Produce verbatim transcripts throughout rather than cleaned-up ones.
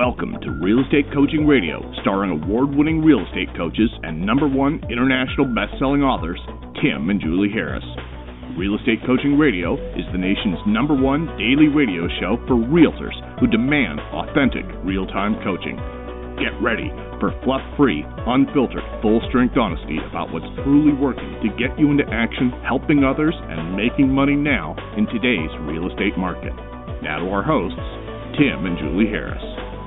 Welcome to Real Estate Coaching Radio, starring award-winning real estate coaches and number one international best-selling authors, Tim and Julie Harris. Real Estate Coaching Radio is the nation's number one daily radio show for realtors who demand authentic, real-time coaching. Get ready for fluff-free, unfiltered, full-strength honesty about what's truly working to get you into action, helping others, and making money now in today's real estate market. Now to our hosts, Tim and Julie Harris.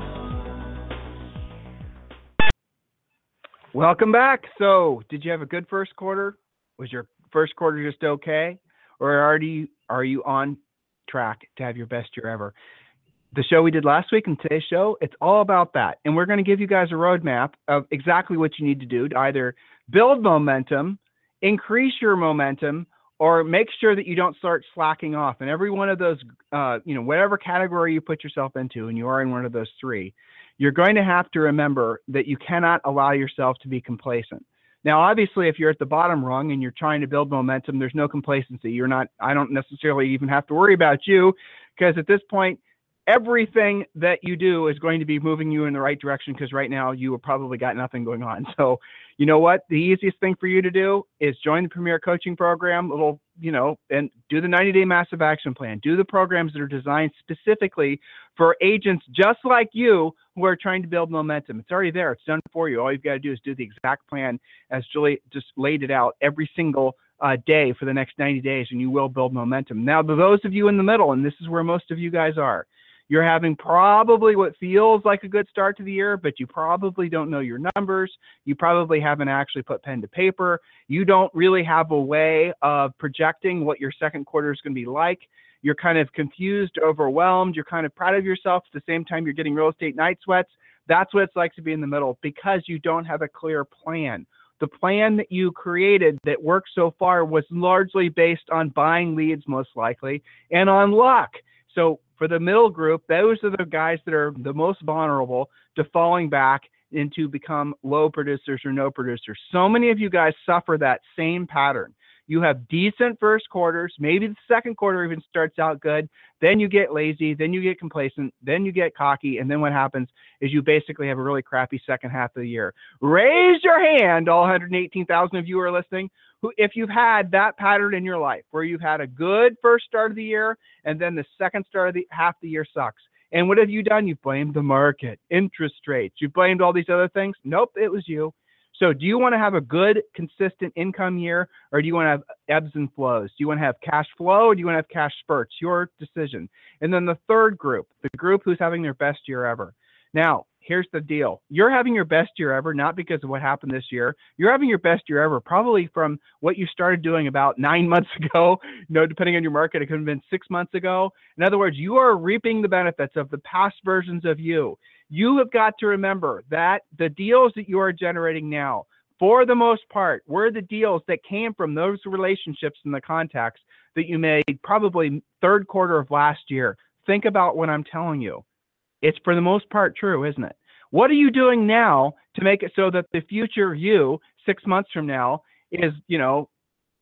Welcome back. So, did you have a good first quarter? Was your first quarter just okay? Or are you, are you on track to have your best year ever? The show we did last week and today's show, it's all about that. And we're going to give you guys a roadmap of exactly what you need to do to either build momentum, increase your momentum, or make sure that you don't start slacking off. And every one of those, uh, you know, whatever category you put yourself into, and you are in one of those three, you're going to have to remember that you cannot allow yourself to be complacent. Now, obviously, if you're at the bottom rung and you're trying to build momentum, there's no complacency. You're not, I don't necessarily even have to worry about you, because at this point, everything that you do is going to be moving you in the right direction, because right now you have probably got nothing going on. So, you know what? The easiest thing for you to do is join the Premier Coaching Program, little, you know, and do the ninety day Massive Action Plan. Do the programs that are designed specifically for agents just like you who are trying to build momentum. It's already there. It's done for you. All you've got to do is do the exact plan as Julie just laid it out every single uh, day for the next ninety days, and you will build momentum. Now, to those of you in the middle, and this is where most of you guys are, you're having probably what feels like a good start to the year, but you probably don't know your numbers. You probably haven't actually put pen to paper. You don't really have a way of projecting what your second quarter is going to be like. You're kind of confused, overwhelmed. You're kind of proud of yourself. At the same time, you're getting real estate night sweats. That's what it's like to be in the middle, because you don't have a clear plan. The plan that you created that worked so far was largely based on buying leads, most likely, and on luck. So for the middle group, those are the guys that are the most vulnerable to falling back into become low producers or no producers. So many of you guys suffer that same pattern. You have decent first quarters, maybe the second quarter even starts out good, then you get lazy, then you get complacent, then you get cocky, and then what happens is you basically have a really crappy second half of the year. Raise your hand, all one hundred eighteen thousand of you who are listening, who, if you've had that pattern in your life, where you've had a good first start of the year, and then the second start of the half the year sucks. And what have you done? You've blamed the market, interest rates, you've blamed all these other things. Nope, it was you. So do you want to have a good, consistent income year, or do you want to have ebbs and flows? Do you want to have cash flow, or do you want to have cash spurts? Your decision. And then the third group, the group who's having their best year ever. Now, here's the deal. You're having your best year ever, not because of what happened this year. You're having your best year ever probably from what you started doing about nine months ago. You know, depending on your market, it could have been six months ago. In other words, you are reaping the benefits of the past versions of you. You have got to remember that the deals that you are generating now, for the most part, were the deals that came from those relationships and the contacts that you made probably third quarter of last year. Think about what I'm telling you. It's for the most part true, isn't it? What are you doing now to make it so that the future you, six months from now, is, you know,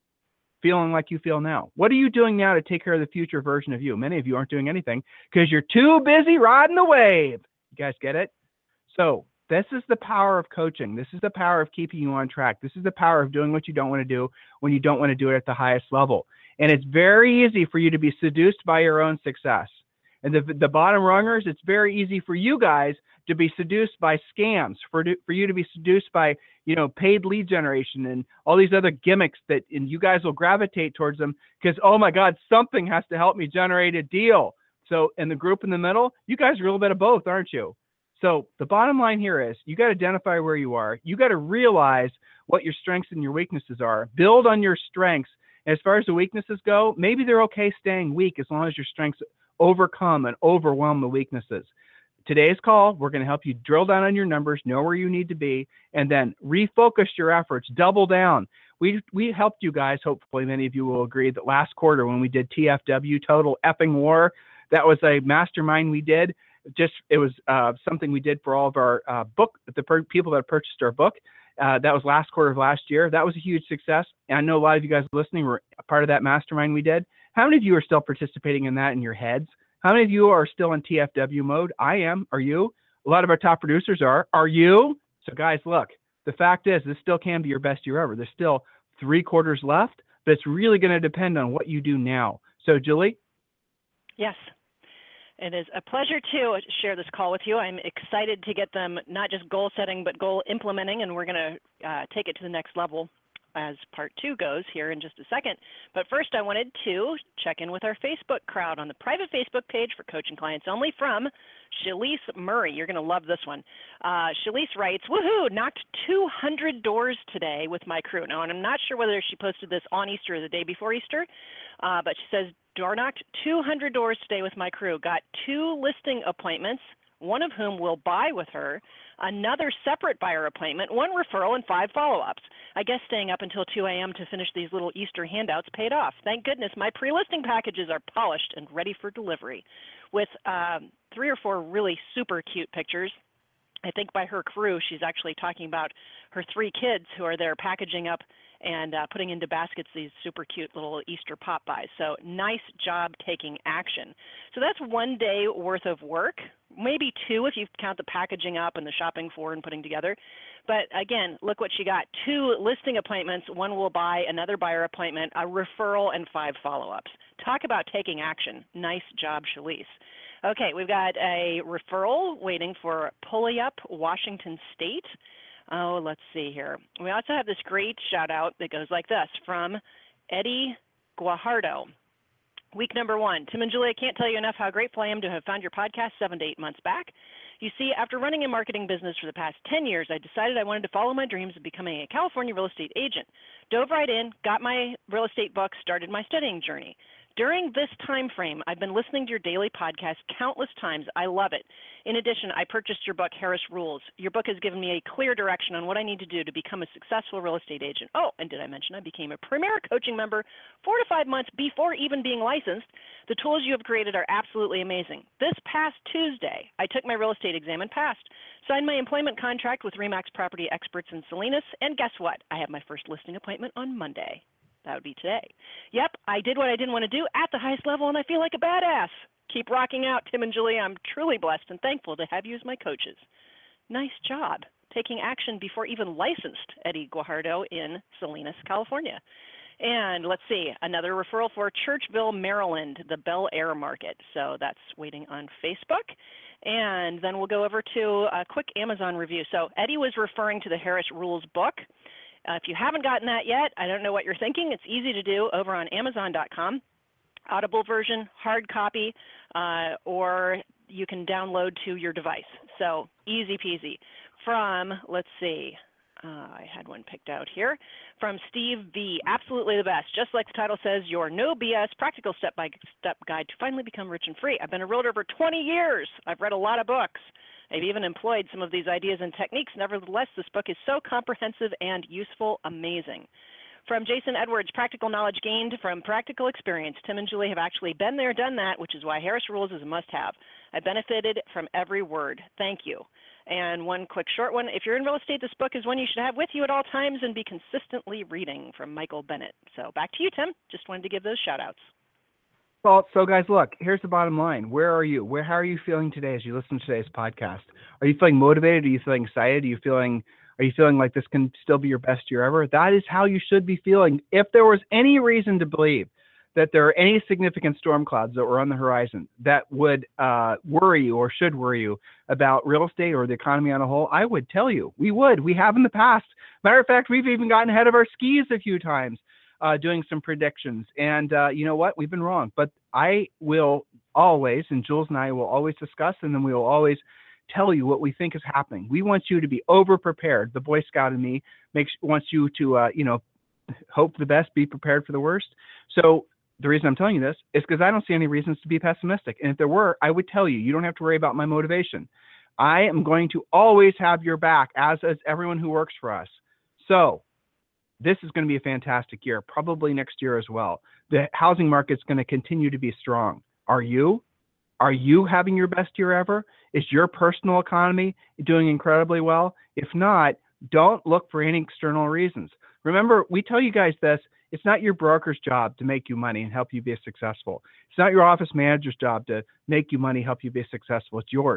feeling like you feel now? What are you doing now to take care of the future version of you? Many of you aren't doing anything because you're too busy riding the wave. You guys get it? So this is the power of coaching. This is the power of keeping you on track. This is the power of doing what you don't want to do when you don't want to do it at the highest level. And it's very easy for you to be seduced by your own success. And the, the bottom rungers, it's very easy for you guys to be seduced by scams, for, for you to be seduced by, you know, paid lead generation and all these other gimmicks that, and you guys will gravitate towards them because, oh my God, something has to help me generate a deal. So in the group in the middle, you guys are a little bit of both, aren't you? So the bottom line here is you got to identify where you are. You got to realize what your strengths and your weaknesses are. Build on your strengths. As far as the weaknesses go, maybe they're okay staying weak as long as your strengths overcome and overwhelm the weaknesses. Today's call, we're going to help you drill down on your numbers, know where you need to be, and then refocus your efforts, double down. We we helped you guys, hopefully many of you will agree, that last quarter when we did T F W, Total Effing War, that was a mastermind we did. Just it was uh, something we did for all of our uh, book, the per- people that purchased our book. Uh, that was last quarter of last year. That was a huge success. And I know a lot of you guys listening were a part of that mastermind we did. How many of you are still participating in that in your heads? How many of you are still in T F W mode? I am. Are you? A lot of our top producers are. Are you? So guys, look, the fact is this still can be your best year ever. There's still three quarters left, but it's really going to depend on what you do now. So Julie? Yes. It is a pleasure to share this call with you. I'm excited to get them not just goal setting, but goal implementing, and we're going to uh, take it to the next level as part two goes here in just a second. But first, I wanted to check in with our Facebook crowd on the private Facebook page for coaching clients only from Shalise Murray. You're going to love this one. Uh, Shalise writes, woohoo, knocked two hundred doors today with my crew. Now, and I'm not sure whether she posted this on Easter or the day before Easter, uh, but she says, door knocked two hundred doors today with my crew. Got two listing appointments, one of whom will buy with her, another separate buyer appointment, one referral, and five follow-ups. I guess staying up until two a.m. to finish these little Easter handouts paid off. Thank goodness my pre-listing packages are polished and ready for delivery with um, three or four really super cute pictures. I think by her crew, she's actually talking about her three kids who are there packaging up and uh, putting into baskets these super cute little Easter pop buys. So nice job taking action. So that's one day worth of work, maybe two if you count the packaging up and the shopping for and putting together. But again, look what she got. Two listing appointments, one will buy, another buyer appointment, a referral, and five follow-ups. Talk about taking action. Nice job, Shalise. Okay, we've got a referral waiting for Puyallup, Washington State. Oh, let's see here. We also have this great shout out that goes like this from Eddie Guajardo. Week number one. Tim and Julie, I can't tell you enough how grateful I am to have found your podcast seven to eight months back. You see, after running a marketing business for the past ten years, I decided I wanted to follow my dreams of becoming a California real estate agent. Dove right in, got my real estate book, started my studying journey. During this time frame, I've been listening to your daily podcast countless times. I love it. In addition, I purchased your book, Harris Rules. Your book has given me a clear direction on what I need to do to become a successful real estate agent. Oh, and did I mention I became a Premier Coaching member four to five months before even being licensed? The tools you have created are absolutely amazing. This past Tuesday, I took my real estate exam and passed. Signed my employment contract with RE/MAX Property Experts in Salinas, and guess what? I have my first listing appointment on Monday. That would be today. Yep, I did what I didn't want to do at the highest level, and I feel like a badass. Keep rocking out, Tim and Julie. I'm truly blessed and thankful to have you as my coaches. Nice job taking action before even licensed, Eddie Guajardo in Salinas, California. And let's see, another referral for Churchville, Maryland, the Bel Air Market. So that's waiting on Facebook. And then we'll go over to a quick Amazon review. So Eddie was referring to the Harris Rules book. Uh, if you haven't gotten that yet, I don't know what you're thinking. It's easy to do over on Amazon dot com. Audible version, hard copy, uh, or you can download to your device. So easy peasy. From, let's see, uh, I had one picked out here, from Steve V. Absolutely the best. Just like the title says, your no B S practical step-by-step guide to finally become rich and free. I've been a realtor for twenty years. I've read a lot of books. I've even employed some of these ideas and techniques. Nevertheless, this book is so comprehensive and useful, amazing. From Jason Edwards, practical knowledge gained from practical experience. Tim and Julie have actually been there, done that, which is why Harris Rules is a must-have. I benefited from every word. Thank you. And one quick short one. If you're in real estate, this book is one you should have with you at all times and be consistently reading, from Michael Bennett. So back to you, Tim. Just wanted to give those shout-outs. Well, so guys, look, here's the bottom line. Where are you? Where, how are you feeling today as you listen to today's podcast? Are you feeling motivated? Are you feeling excited? Are you feeling, are you feeling like this can still be your best year ever? That is how you should be feeling. If there was any reason to believe that there are any significant storm clouds that were on the horizon that would uh, worry you or should worry you about real estate or the economy on a whole, I would tell you. We would. We have in the past. Matter of fact, we've even gotten ahead of our skis a few times. Uh, doing some predictions. And uh, you know what? We've been wrong. But I will always, and Jules and I will always discuss, and then we will always tell you what we think is happening. We want you to be over-prepared. The Boy Scout in me makes wants you to, uh, you know, hope the best, be prepared for the worst. So the reason I'm telling you this is because I don't see any reasons to be pessimistic. And if there were, I would tell you. You don't have to worry about my motivation. I am going to always have your back, as is everyone who works for us. So this is going to be a fantastic year, probably next year as well. The housing market's going to continue to be strong. Are you? Are you having your best year ever? Is your personal economy doing incredibly well? If not, don't look for any external reasons. Remember, we tell you guys this, it's not your broker's job to make you money and help you be successful. It's not your office manager's job to make you money, help you be successful. It's yours.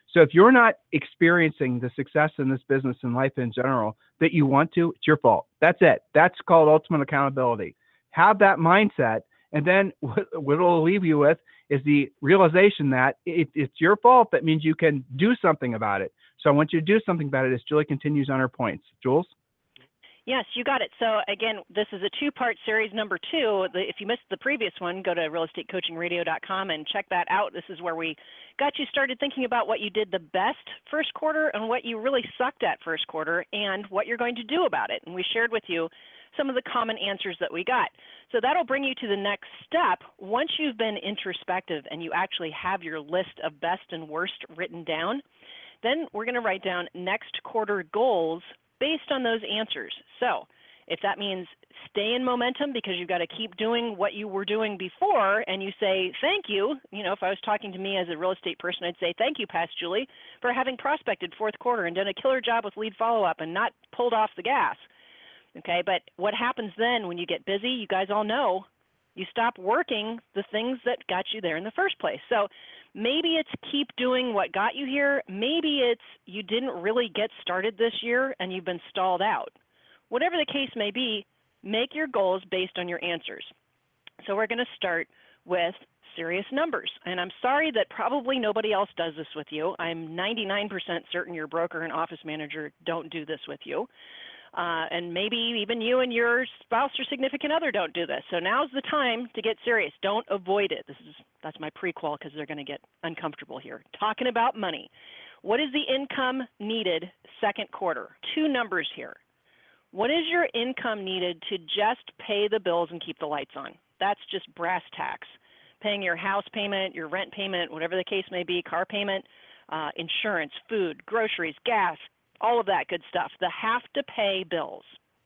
So if you're not experiencing the success in this business and life in general that you want to, it's your fault. That's it. That's called ultimate accountability. Have that mindset. And then what, what it'll leave you with is the realization that it, it's your fault. That means you can do something about it. So I want you to do something about it as Julie continues on her points. Jules? Yes, you got it. So again, this is a two-part series number two. The, if you missed the previous one, go to real estate coaching radio dot com and check that out. This is where we got you started thinking about what you did the best first quarter and what you really sucked at first quarter and what you're going to do about it. And we shared with you some of the common answers that we got. So that'll bring you to the next step. Once you've been introspective and you actually have your list of best and worst written down, then we're going to write down next quarter goals based on those answers. So if that means stay in momentum because you've got to keep doing what you were doing before, and you say, thank you, you know, if I was talking to me as a real estate person, I'd say, thank you, Past Julie, for having prospected fourth quarter and done a killer job with lead follow-up and not pulled off the gas. Okay, but what happens then when you get busy, you guys all know, you stop working the things that got you there in the first place. So maybe it's keep doing what got you here. Maybe it's you didn't really get started this year and you've been stalled out. Whatever the case may be, make your goals based on your answers. So we're going to start with serious numbers. And I'm sorry that probably nobody else does this with you. I'm ninety-nine percent certain your broker and office manager don't do this with you. Uh, and maybe even you and your spouse or significant other don't do this. So now's the time to get serious. Don't avoid it. This is that's my prequel because they're going to get uncomfortable here. Talking about money. What is the income needed second quarter? Two numbers here. What is your income needed to just pay the bills and keep the lights on? That's just brass tacks. Paying your house payment, your rent payment, whatever the case may be, car payment, uh, insurance, food, groceries, gas, all of that good stuff, the have to pay bills.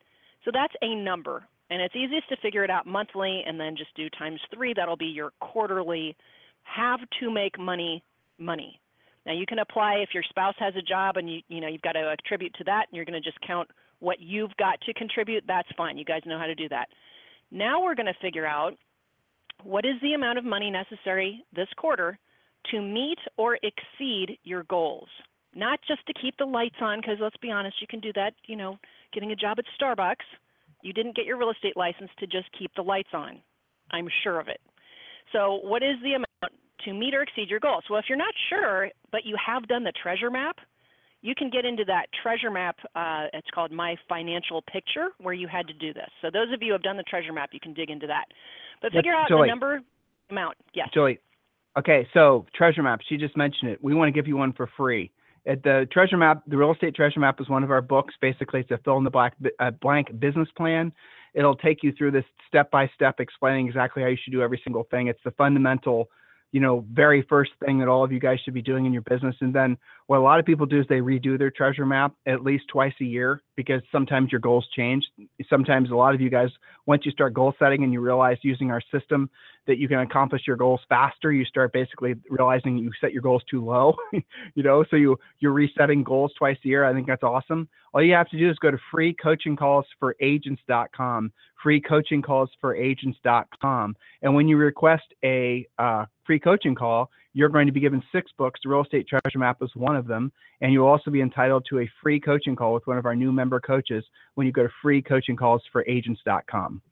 So that's a number, and it's easiest to figure it out monthly and then just do times three. That'll be your quarterly have to make money money. Now you can apply if your spouse has a job and you, you know, you've got to attribute to that and you're going to just count what you've got to contribute. That's fine. You guys know how to do that. Now we're going to figure out what is the amount of money necessary this quarter to meet or exceed your goals. Not just to keep the lights on, because let's be honest, you can do that, you know, getting a job at Starbucks. You didn't get your real estate license to just keep the lights on. I'm sure of it. So what is the amount to meet or exceed your goals? Well, if you're not sure, but you have done the treasure map, you can get into that treasure map. Uh, it's called My Financial Picture, where you had to do this. So those of you who have done the treasure map, you can dig into that. But figure out Julie, the number, amount. Yes. Julie, okay, so treasure map, she just mentioned it. We want to give you one for free. At the treasure map, the real estate treasure map is one of our books. Basically, it's a fill in the black, uh, blank business plan. It'll take you through this step by step, explaining exactly how you should do every single thing. It's the fundamental, you know, very first thing that all of you guys should be doing in your business. And then what a lot of people do is they redo their treasure map at least twice a year, because sometimes your goals change. Sometimes a lot of you guys, once you start goal setting and you realize using our system that you can accomplish your goals faster, you start basically realizing you set your goals too low, you know, so you, you're resetting goals twice a year. I think that's awesome. All you have to do is go to free coaching calls for agents dot com, free coaching calls for agents dot com. And when you request a uh, free coaching call, you're going to be given six books. The Real Estate Treasure Map is one of them. And you'll also be entitled to a free coaching call with one of our new member coaches when you go to free coaching calls for agents dot com.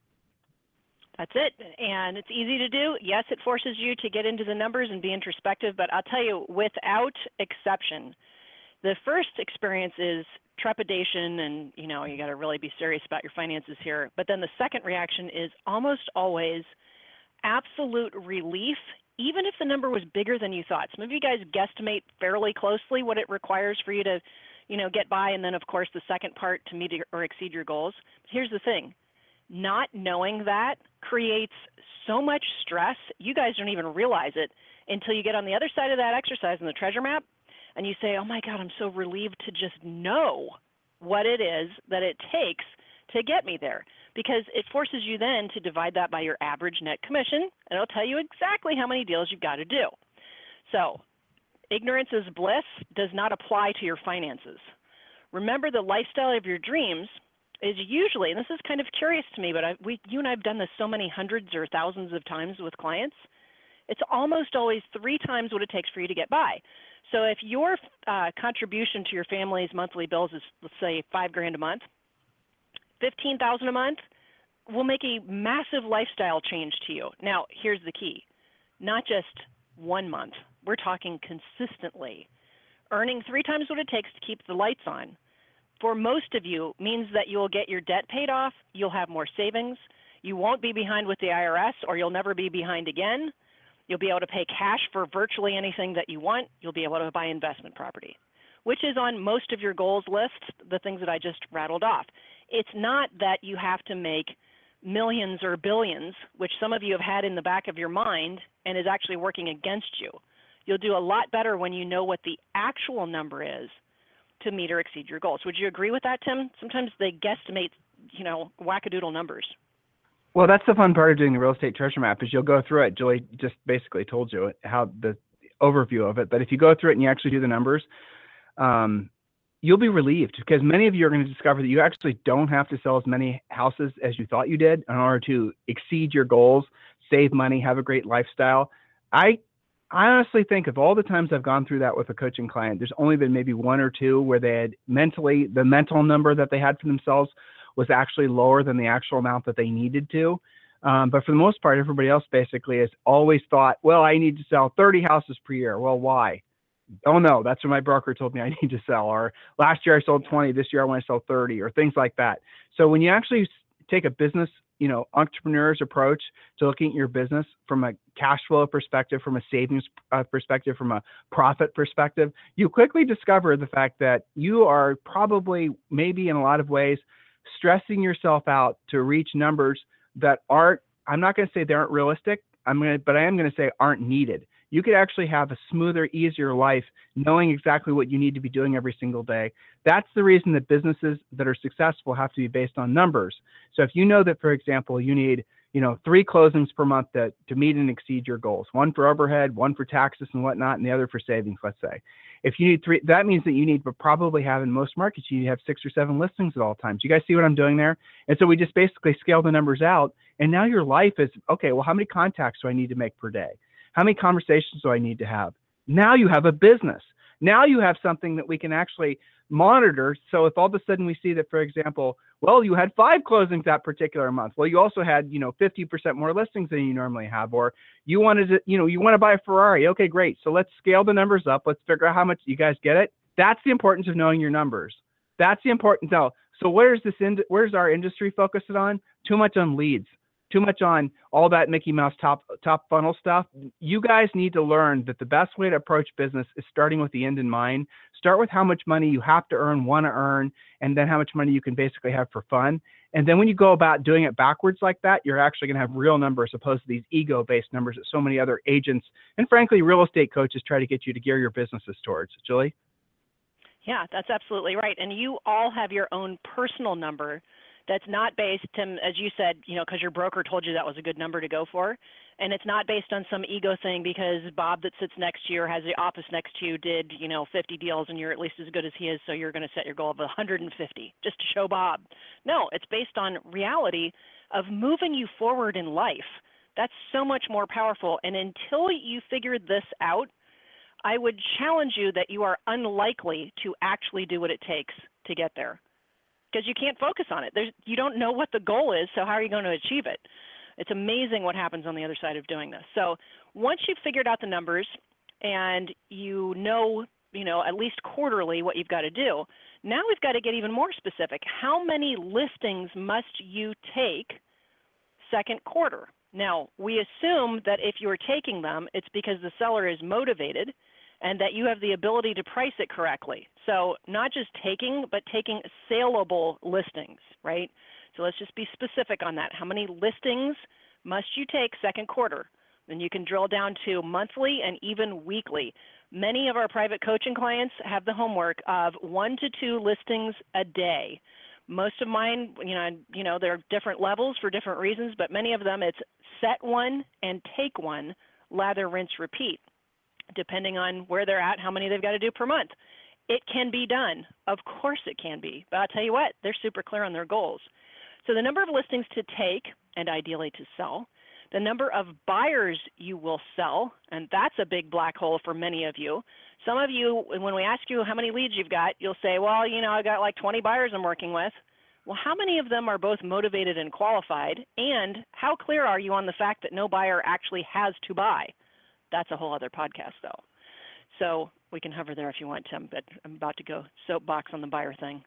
That's it. And it's easy to do. Yes, it forces you to get into the numbers and be introspective, but I'll tell you, without exception, the first experience is trepidation and, you know, you got to really be serious about your finances here. But then the second reaction is almost always absolute relief, even if the number was bigger than you thought. Some of you guys guesstimate fairly closely what it requires for you to, you know, get by. And then, of course, the second part to meet or exceed your goals. But here's the thing. Not knowing that creates so much stress, you guys don't even realize it until you get on the other side of that exercise in the treasure map and you say, oh my God, I'm so relieved to just know what it is that it takes to get me there. Because it forces you then to divide that by your average net commission, and it'll tell you exactly how many deals you've got to do. So ignorance is bliss does not apply to your finances. Remember, the lifestyle of your dreams is usually, and this is kind of curious to me, but I, we, you and I have done this so many hundreds or thousands of times with clients, It's almost always three times what it takes for you to get by. So if your uh, contribution to your family's monthly bills is, let's say, five grand a month, fifteen thousand a month will make a massive lifestyle change to you. Now, here's the key: not just one month. We're talking consistently. Earning three times what it takes to keep the lights on, for most of you, means that you'll get your debt paid off, you'll have more savings, you won't be behind with the I R S, or you'll never be behind again. You'll be able to pay cash for virtually anything that you want. You'll be able to buy investment property, which is on most of your goals lists, the things that I just rattled off. It's not that you have to make millions or billions, which some of you have had in the back of your mind and is actually working against you. You'll do a lot better when you know what the actual number is to meet or exceed your goals. Would you agree with that, Tim? Sometimes they guesstimate, you know, wackadoodle numbers. Well, that's the fun part of doing the real estate treasure map is you'll go through it. Julie just basically told you how the overview of it. But if you go through it and you actually do the numbers, um, you'll be relieved, because many of you are going to discover that you actually don't have to sell as many houses as you thought you did in order to exceed your goals, save money, have a great lifestyle. I I honestly think of all the times I've gone through that with a coaching client, there's only been maybe one or two where they had mentally, the mental number that they had for themselves was actually lower than the actual amount that they needed to. Um, but for the most part, everybody else basically has always thought, well, I need to sell thirty houses per year. Well, why? Oh no, that's what my broker told me I need to sell. Or last year I sold twenty, this year I want to sell thirty, or things like that. So when you actually take a business, you know, entrepreneur's approach to looking at your business from a cash flow perspective, from a savings uh, perspective, from a profit perspective, you quickly discover the fact that you are probably, maybe in a lot of ways, stressing yourself out to reach numbers that aren't, I'm not going to say they aren't realistic, I'm going to, but I am going to say aren't needed. You could actually have a smoother, easier life knowing exactly what you need to be doing every single day. That's the reason that businesses that are successful have to be based on numbers. So if you know that, for example, you need, you know, three closings per month to, to meet and exceed your goals, one for overhead, one for taxes and whatnot, and the other for savings, let's say. If you need three, that means that you need to probably have, in most markets, you need to have six or seven listings at all times. You guys see what I'm doing there? And so we just basically scale the numbers out. And now your life is, okay, well, how many contacts do I need to make per day? How many conversations do I need to have? Now you have a business. Now you have something that we can actually monitor. So if all of a sudden we see that, for example, well, you had five closings that particular month. Well, you also had, you know, fifty percent more listings than you normally have, or you wanted to, you know, you want to buy a Ferrari. Okay, great. So let's scale the numbers up. Let's figure out how much. You guys get it? That's the importance of knowing your numbers. That's the importance. Now, so where's this, in, where's our industry focused on? Too much on leads. Too much on all that Mickey Mouse top top funnel stuff. You guys need to learn that the best way to approach business is starting with the end in mind. Start with how much money you have to earn, want to earn, and then how much money you can basically have for fun. And then when you go about doing it backwards like that, you're actually going to have real numbers opposed to these ego-based numbers that so many other agents and frankly real estate coaches try to get you to gear your businesses towards. Julie? Yeah, that's absolutely right. And you all have your own personal number that's not based, Tim, as you said, you know, because your broker told you that was a good number to go for. And it's not based on some ego thing because Bob that sits next to you or has the office next to you did, you know, fifty deals and you're at least as good as he is, so you're going to set your goal of one hundred fifty just to show Bob. No, it's based on reality of moving you forward in life. That's so much more powerful. And until you figure this out, I would challenge you that you are unlikely to actually do what it takes to get there, because you can't focus on it. There's, you don't know what the goal is, so how are you going to achieve it? It's amazing what happens on the other side of doing this. So once you've figured out the numbers and you know, you know, at least quarterly what you've got to do, now we've got to get even more specific. How many listings must you take second quarter? Now, we assume that if you're taking them, it's because the seller is motivated and that you have the ability to price it correctly. So not just taking, but taking saleable listings, right? So let's just be specific on that. How many listings must you take second quarter? Then you can drill down to monthly and even weekly. Many of our private coaching clients have the homework of one to two listings a day. Most of mine, you know, you know, there are different levels for different reasons, but many of them it's set one and take one, lather, rinse, repeat, depending on where they're at, how many they've got to do per month. It can be done. Of course it can be. But I'll tell you what, they're super clear on their goals. So the number of listings to take, and ideally to sell, the number of buyers you will sell, and that's a big black hole for many of you. Some of you, when we ask you how many leads you've got, you'll say, well, you know, I got like twenty buyers I'm working with. Well, how many of them are both motivated and qualified? And how clear are you on the fact that no buyer actually has to buy? That's a whole other podcast, though. So we can hover there if you want, Tim, but I'm about to go soapbox on the buyer thing.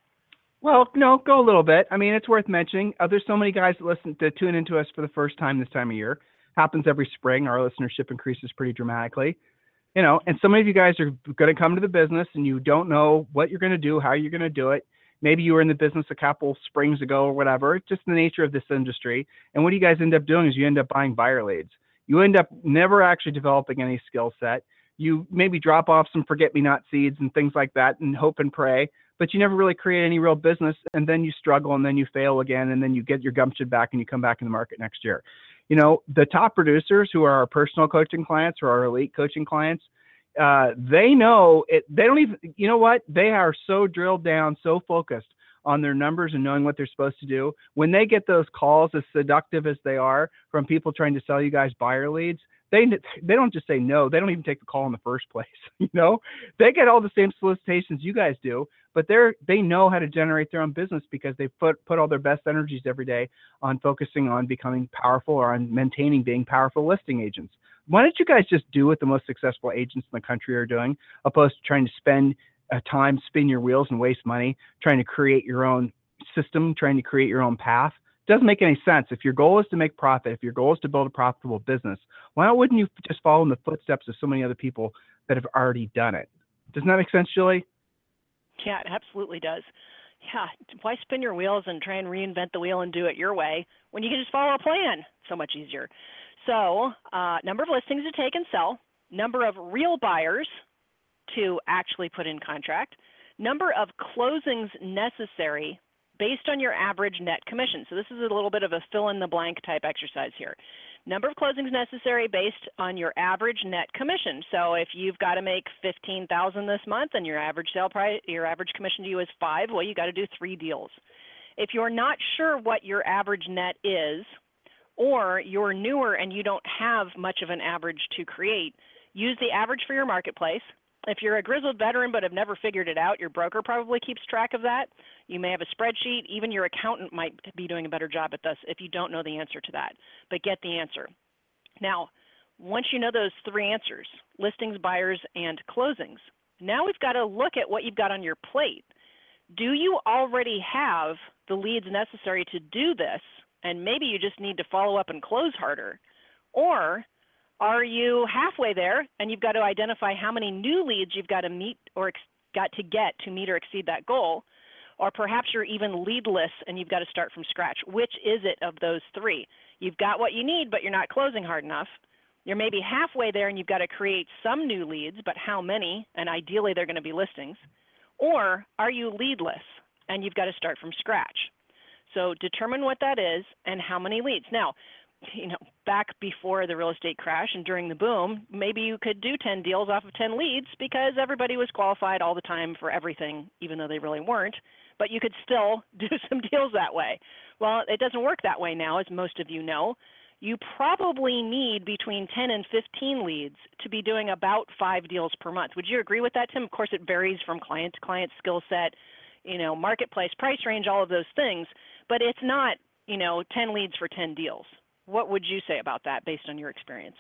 Well, no, go a little bit. I mean, it's worth mentioning. Uh, there's so many guys that listen to tune into us for the first time this time of year. Happens every spring. Our listenership increases pretty dramatically. You know, and some of you guys are going to come to the business and you don't know what you're going to do, how you're going to do it. Maybe you were in the business a couple springs ago or whatever. It's just the nature of this industry. And what you guys end up doing is you end up buying buyer leads. You end up never actually developing any skill set. You maybe drop off some forget-me-not seeds and things like that and hope and pray, but you never really create any real business. And then you struggle and then you fail again. And then you get your gumption back and you come back in the market next year. You know, the top producers who are our personal coaching clients or our elite coaching clients, uh, they know it. They don't even, you know what? They are so drilled down, so focused on their numbers and knowing what they're supposed to do. When they get those calls, as seductive as they are from people trying to sell you guys buyer leads, they they don't just say no. They don't even take the call in the first place. You know, they get all the same solicitations you guys do, but they're they know how to generate their own business because they put put all their best energies every day on focusing on becoming powerful or on maintaining being powerful listing agents. Why don't you guys just do what the most successful agents in the country are doing, opposed to trying to spend uh, time, spin your wheels and waste money trying to create your own system, trying to create your own path? Doesn't make any sense. If your goal is to make profit, if your goal is to build a profitable business, why wouldn't you just follow in the footsteps of so many other people that have already done it? Doesn't that make sense, Julie? Yeah, it absolutely does. Yeah, why spin your wheels and try and reinvent the wheel and do it your way when you can just follow a plan? So much easier. So, uh, number of listings to take and sell, number of real buyers to actually put in contract, number of closings necessary based on your average net commission. So this is a little bit of a fill-in-the-blank type exercise here. Number of closings necessary based on your average net commission. So if you've got to make fifteen thousand dollars this month and your average sale price, your average commission to you is five, well, you got to do three deals. If you're not sure what your average net is, or you're newer and you don't have much of an average to create, use the average for your marketplace. If you're a grizzled veteran but have never figured it out, your broker probably keeps track of that. You may have a spreadsheet. Even your accountant might be doing a better job at this if you don't know the answer to that. But get the answer. Now, once you know those three answers, listings, buyers, and closings, now we've got to look at what you've got on your plate. Do you already have the leads necessary to do this, and maybe you just need to follow up and close harder? Or are you halfway there and you've got to identify how many new leads you've got to meet or ex- got to get to meet or exceed that goal? Or perhaps you're even leadless and you've got to start from scratch. Which is it of those three? You've got what you need, but you're not closing hard enough. You're maybe halfway there and you've got to create some new leads, but how many? And ideally they're going to be listings. Or are you leadless and you've got to start from scratch? So determine what that is and how many leads. Now, you know, back before the real estate crash and during the boom, maybe you could do ten deals off of ten leads because everybody was qualified all the time for everything, even though they really weren't, but you could still do some deals that way. Well, it doesn't work that way now, as most of you know. You probably need between ten and fifteen leads to be doing about five deals per month. Would you agree with that, Tim? Of course, it varies from client to client, skill set, you know, marketplace, price range, all of those things, but it's not, you know, ten leads for ten deals. What would you say about that based on your experience?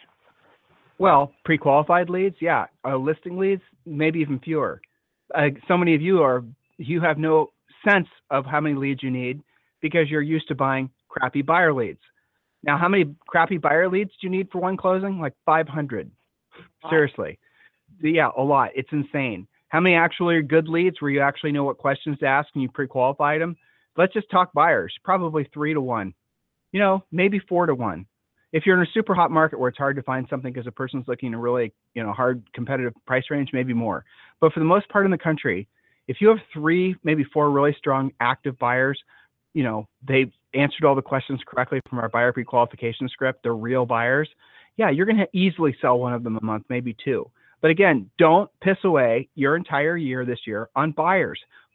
Well, pre-qualified leads, yeah. Uh, listing leads, maybe even fewer. Uh, so many of you are, you have no sense of how many leads you need because you're used to buying crappy buyer leads. Now, how many crappy buyer leads do you need for one closing? Like five hundred. Wow. Seriously. Yeah, a lot. It's insane. How many actually are good leads where you actually know what questions to ask and you pre-qualified them? Let's just talk buyers. Probably three to one. You know, maybe four to one. If you're in a super hot market where it's hard to find something because a person's looking in a really, you know, hard competitive price range, maybe more. But for the most part in the country, if you have three, maybe four really strong active buyers, you know, they've answered all the questions correctly from our buyer pre-qualification script, they're real buyers. Yeah, you're going to easily sell one of them a month, maybe two. But again, don't piss away your entire year this year on buyers.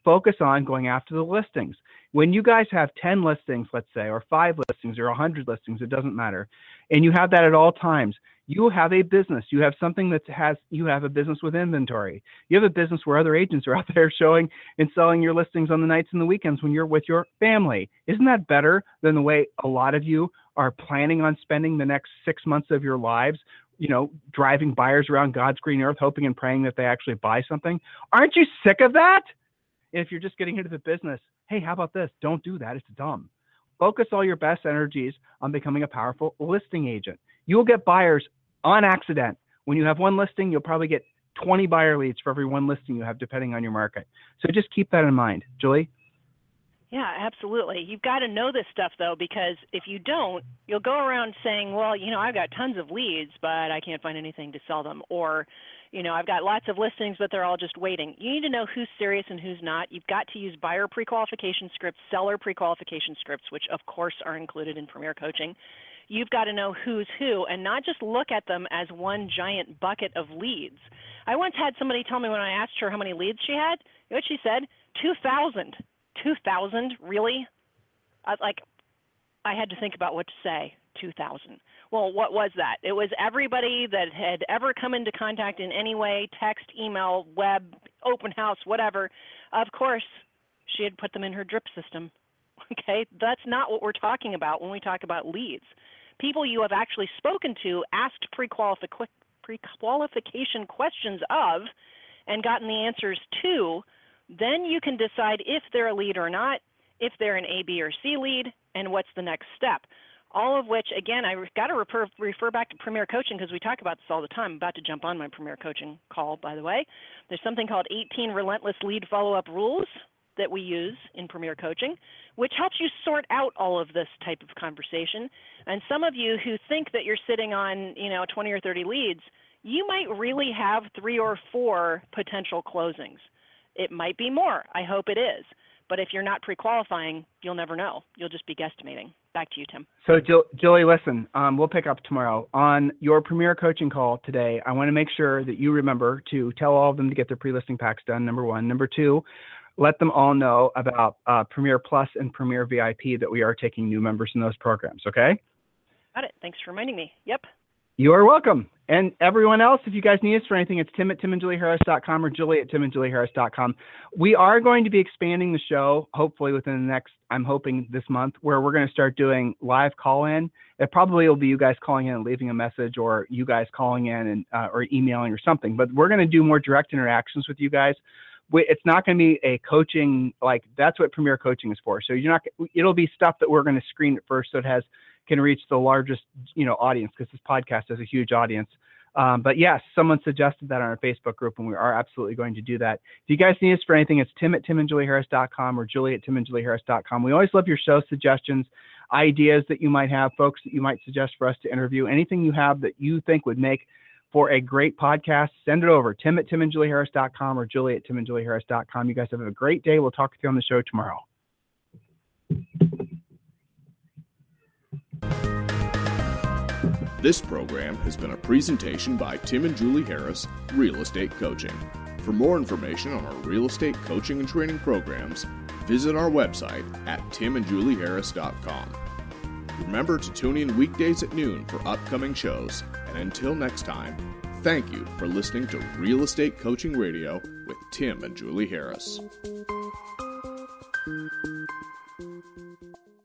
focus on going after the listings. When you guys have ten listings, let's say, or five listings or one hundred listings, it doesn't matter, and you have that at all times, you have a business. You have something that has, you have a business with inventory. You have a business where other agents are out there showing and selling your listings on the nights and the weekends when you're with your family. Isn't that better than the way a lot of you are planning on spending the next six months of your lives, you know, driving buyers around God's green earth, hoping and praying that they actually buy something? Aren't you sick of that? If you're just getting into the business, hey, how about this? Don't do that. It's dumb. Focus all your best energies on becoming a powerful listing agent. You will get buyers on accident. When you have one listing, you'll probably get twenty buyer leads for every one listing you have, depending on your market. So just keep that in mind. Julie? Yeah, absolutely. You've got to know this stuff, though, because if you don't, you'll go around saying, well, you know, I've got tons of leads, but I can't find anything to sell them. Or, you know, I've got lots of listings, but they're all just waiting. You need to know who's serious and who's not. You've got to use buyer pre-qualification scripts, seller pre-qualification scripts, which, of course, are included in Premier Coaching. You've got to know who's who and not just look at them as one giant bucket of leads. I once had somebody tell me when I asked her how many leads she had, you know what she said? two thousand. two thousand, really? I, like, I had to think about what to say, two thousand. Well, what was that? It was everybody that had ever come into contact in any way, text, email, web, open house, whatever. Of course, she had put them in her drip system. Okay, that's not what we're talking about when we talk about leads. People you have actually spoken to, asked pre-qualifi- pre-qualification questions of, and gotten the answers to, then you can decide if they're a lead or not, if they're an A, B, or C lead, and what's the next step. All of which, again, I've got to refer, refer back to Premier Coaching because we talk about this all the time. I'm about to jump on my Premier Coaching call, by the way. There's something called eighteen Relentless Lead Follow-Up Rules that we use in Premier Coaching, which helps you sort out all of this type of conversation. And some of you who think that you're sitting on, you know, twenty or thirty leads, you might really have three or four potential closings. It might be more. I hope it is. But if you're not pre-qualifying, you'll never know. You'll just be guesstimating. Back to you, Tim. So, Jill, Julie, listen, um, we'll pick up tomorrow. On your Premier Coaching call today, I want to make sure that you remember to tell all of them to get their pre-listing packs done, number one. Number two, let them all know about uh, Premier Plus and Premier V I P, that we are taking new members in those programs, okay? Got it. Thanks for reminding me. Yep. You are welcome. And everyone else, if you guys need us for anything, it's Tim at tim and julie harris dot com or Julie at tim and julie harris dot com. We are going to be expanding the show, hopefully within the next, I'm hoping this month, where we're going to start doing live call-in. It probably will be you guys calling in and leaving a message, or you guys calling in and uh, or emailing or something. But we're going to do more direct interactions with you guys. We, it's not going to be a coaching, like that's what Premier Coaching is for. So you're not, it'll be stuff that we're going to screen at first, so it has can reach the largest, you know, audience, because this podcast has a huge audience. Um, but yes, someone suggested that on our Facebook group, and we are absolutely going to do that. If you guys need us for anything, it's Tim at tim and julie harris dot com or Julie at tim and julie harris dot com. We always love your show suggestions, ideas that you might have, folks that you might suggest for us to interview, anything you have that you think would make for a great podcast, send it over. Tim at tim and julie harris dot com or Julie at tim and julie harris dot com. You guys have a great day. We'll talk with you on the show tomorrow. This program has been a presentation by Tim and Julie Harris, Real Estate Coaching. For more information on our real estate coaching and training programs, visit our website at tim and julie harris dot com. Remember to tune in weekdays at noon for upcoming shows, and until next time, thank you for listening to Real Estate Coaching Radio with Tim and Julie Harris.